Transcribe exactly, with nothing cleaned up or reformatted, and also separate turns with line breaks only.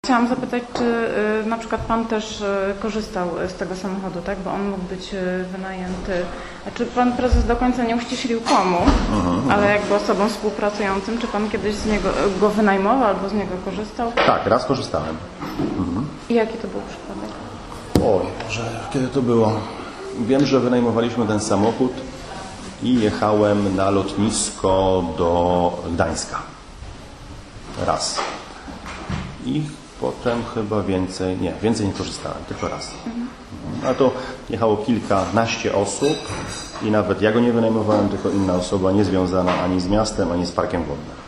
Chciałam zapytać, czy y, na przykład Pan też y, korzystał z tego samochodu, tak? Bo on mógł być y, wynajęty. A czy Pan Prezes do końca nie uściślił komu, uh-huh, ale jakby osobom współpracującym? Czy Pan kiedyś z niego go wynajmował albo z niego korzystał?
Tak, raz korzystałem. Mhm.
I jaki to był przypadek?
Oj, Boże, kiedy to było? Wiem, że wynajmowaliśmy ten samochód i jechałem na lotnisko do Gdańska. Raz. I potem chyba więcej, nie, więcej nie korzystałem, tylko raz. Mhm. A to jechało kilkanaście osób i nawet ja go nie wynajmowałem, tylko inna osoba niezwiązana ani z miastem, ani z parkiem wodnym.